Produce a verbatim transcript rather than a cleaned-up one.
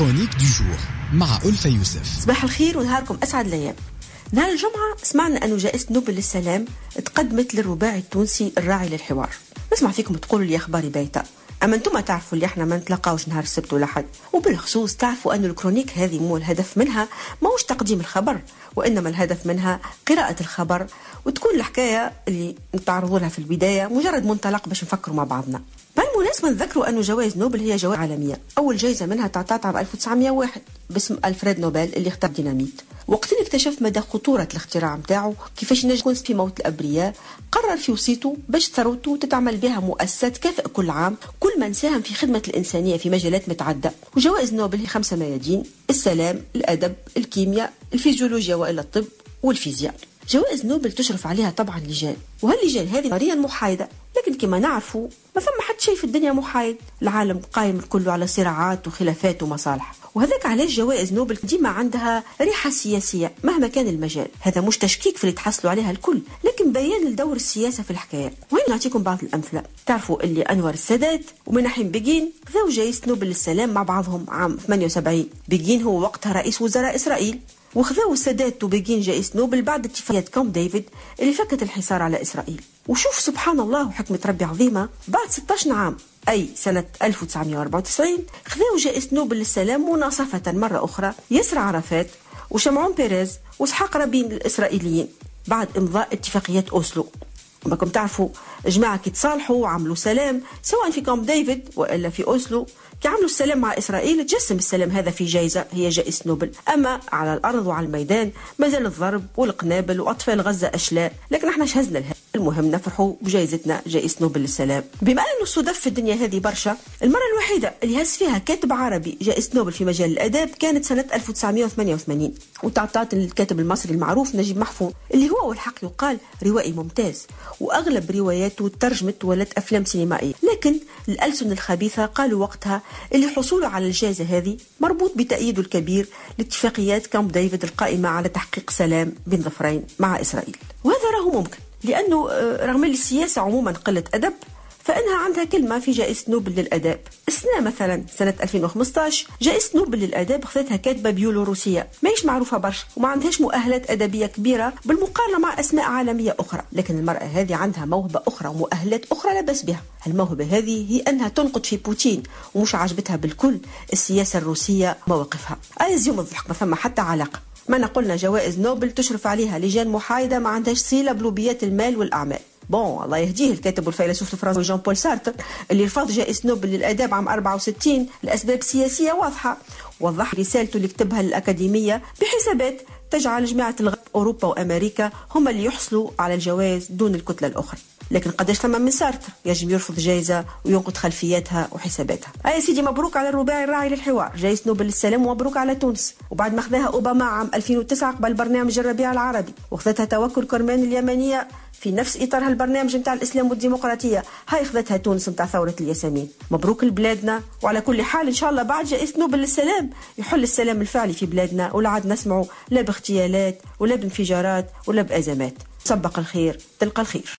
كرونيك دو جور مع ألفة يوسف. صباح الخير ونهاركم أسعد الأيام. نهار الجمعة سمعنا أنه جائزة نوبل للسلام تقدمت للرباعي التونسي الراعي للحوار. نسمع فيكم تقولوا لي أخباري بايتة، أما أنتم تعرفوا اللي احنا ما نتلقاوش نهار السبت ولا حد، وبالخصوص تعرفوا أن الكرونيك هذه مو الهدف منها ماهوش تقديم الخبر، وإنما الهدف منها قراءة الخبر، وتكون الحكاية اللي نتعرضوا لها في البداية مجرد منطلق باش نفكروا مع بعضنا. بالمناسبة نذكروا أن جوائز نوبل هي جوائز عالمية، أول جائزة منها تعطات عام ألف وتسعمائة وواحد باسم ألفريد نوبل اللي اخترع الديناميت. وقت اللي اكتشف مدى خطورة الاختراع متاعه كيفاش ينجم يكون في موت الأبرياء، قرر في وصيته باش ثروته تتعمل بها مؤسسات تكافئ كل عام كل من ساهم في خدمة الإنسانية في مجالات متعددة. وجوائز نوبل هي خمسة ميادين: السلام، الأدب، الكيمياء، الفيزيولوجيا وإلا الطب والفيزياء. جوائز نوبل تشرف عليها طبعا لجان، وهاللجان هذه نظريا محايدة، لكن كما نعرفوا ما ثم حد شيء في الدنيا محايد، العالم قائم كله على صراعات وخلافات ومصالح، وهذاك علاش جوائز نوبل ديما عندها ريحة سياسية مهما كان المجال. هذا مش تشكيك في اللي تحصلوا عليها الكل، لكن بيان لدور السياسة في الحكاية. وين نعطيكم بعض الأمثلة. تعرفوا اللي أنور السادات ومناحيم بيغين خذوا جائزة نوبل للسلام مع بعضهم عام ثمانية وسبعين. بيغين هو وقتها رئيس وزراء إسرائيل، وخذوا السادات وبيغين جائزة نوبل بعد اتفاقية كامب ديفيد اللي فكت الحصار على إسرائيل. وشوف سبحان الله وحكمة ربي عظيمة، بعد ستة عشر عام أي سنة ألف وتسعمائة وأربعة وتسعين خذوا جائزة نوبل للسلام مناصفة مرة أخرى ياسر عرفات وشمعون بيريز وإسحاق رابين الإسرائيليين بعد إمضاء اتفاقية أوسلو. وماكم تعرفوا جماعة كي تصالحوا وعملوا سلام سواء في كامب ديفيد وإلا في أوسلو، كي عملوا السلام مع إسرائيل تجسم السلام هذا في جائزة هي جائزة نوبل. أما على الأرض وعلى الميدان مازال الضرب والقنابل وأطفال غزة أشلاء، لكن احنا شهزنا لها. المهم نفرحوا بجائزتنا جائزة نوبل للسلام. بما أنه الصدف في الدنيا هذه برشا، المرة الوحيدة اللي هز فيها كاتب عربي جائزة نوبل في مجال الأداب كانت سنة ألف وتسعمائة وثمانية وثمانين، وتعطات الكاتب المصري المعروف نجيب محفوظ، اللي هو والحق يقال روائي ممتاز، وأغلب رواياته ترجمت ولت أفلام سينمائية. لكن الألسن الخبيثة قالوا وقتها اللي حصوله على الجائزة هذه مربوط بتأييده الكبير لاتفاقيات كامب ديفيد القائمة على تحقيق سلام بين ظفرين مع إسرائيل. وهذا راه ممكن، لأنه رغم السياسة عموما قلة أدب فإنها عندها كلمة في جائزة نوبل للأداب. السنة مثلا سنة ألفين وخمسة عشر جائزة نوبل للأداب خذتها كاتبة بيلوروسية ماهيش معروفة برشا وما عندهاش مؤهلات أدبية كبيرة بالمقارنة مع أسماء عالمية أخرى، لكن المرأة هذه عندها موهبة أخرى ومؤهلات أخرى لا بأس بها. الموهبة هذه هي أنها تنقد في بوتين ومش عجبتها بالكل السياسة الروسية مواقفها. أيز يوم الضحك ما ثم حتى علاقة. ما نقولنا جوائز نوبل تشرف عليها لجان محايدة ما عندهاش صلة بلوبيات المال والأعمال. بون الله يهديه الكاتب والفيلسوف الفرنسي جان بول سارتر اللي رفض جائزة نوبل للأداب عام أربعة وستين لأسباب سياسية واضحة. وضح رسالته اللي كتبها للأكاديمية بحسابات تجعل جماعة الغرب أوروبا وأمريكا هم اللي يحصلوا على الجوائز دون الكتلة الأخرى. لكن قداش ثم من سارتر يجب يرفض جائزة وينقد خلفياتها وحساباتها. أي سيدي مبروك على الرباعي الراعي للحوار جائزة نوبل للسلام، ومبروك على تونس. وبعد ما خذاها أوباما عام ألفين وتسعة قبل برنامج الربيع العربي، وخذتها توكل كرمان اليمنية في نفس إطار هالبرنامج متاع الإسلام والديمقراطية، هاي خذتها تونس متاع ثورة الياسمين. مبروك لبلادنا. وعلى كل حال إن شاء الله بعد جائزة نوبل للسلام يحل السلام الفعلي في بلادنا، ولا عاد نسمعوا لا باغتيالات ولا بانفجارات ولا بأزمات. سبق الخير تلقى الخير.